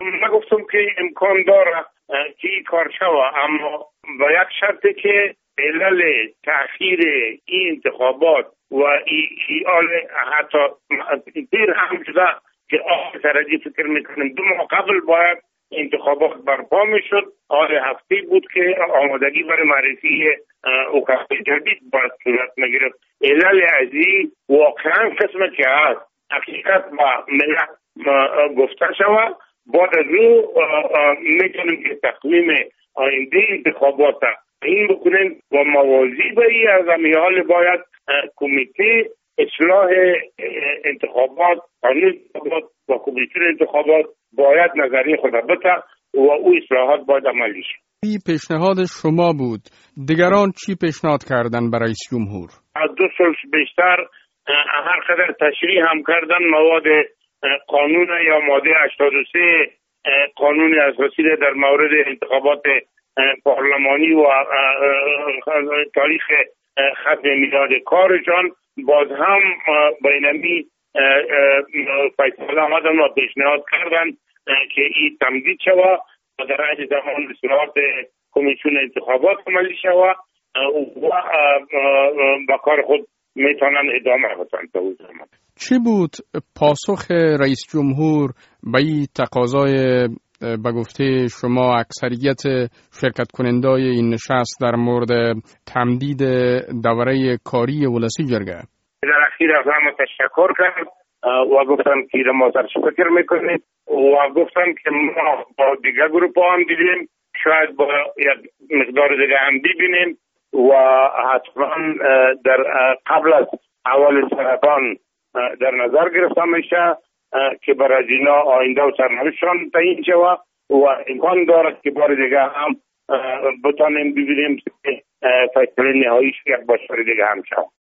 من گفتم که امکان داره که این کار شود، اما با یک شرطی که علل تأخیر این انتخابات و حال حتی دیر هم شده که آخر سردی فکر میکنیم 2 ماه قبل باید انتخابات برپا میشد. حال هفته بود که آمادگی برای معرفی حکومت جدید باید صورت میگرفت. علل ازی واقعا قسمت که هست حقیقت با ملت گفته شود. بعد از او میتونیم که تقویم آینده انتخابات این بکنیم و موازی به این از حال باید کمیته اصلاح انتخابات، قانون انتخابات و کمیسیون انتخابات باید نظریه خود بده و او اصلاحات باید عملی شد. این پیشنهاد شما بود. دیگران چی پیشنهاد کردن برای رئیس جمهور؟ از 2 سال بیشتر هر قدر تشریح هم کردن مواد قانون یا ماده 83 قانون اساسی در مورد انتخابات پارلمانی و تاریخ ختم میلاد کارشان باز هم بینمی فیصله آمدن و پیشنهاد کردن که این تمدید شود و در عهد زمان اصلاحات کمیسیون انتخابات عملی شود و با کار خود میتونن ادامه بدن. تا اون زمان چی بود پاسخ رئیس جمهور به این تقاضای به گفته شما اکثریت شرکت کنندای این نشست در مورد تمدید دوره کاری ولسی جرگه؟ در اخیر از همه تشکر کرد و گفتم که ما سرش فکر میکنیم و گفتم که ما با دیگه گروپ هم دیدیم، شاید با یک مقدار دیگه هم ببینیم و حتما در قبل از اول سرطان در نظر گرفته میشه که برای اینا آینده و سرنوشتشان تعیین شود و امکان دارد که بار دیگه هم بتانیم ببینیم که فیصله نهاییش یک بار دیگه هم شود.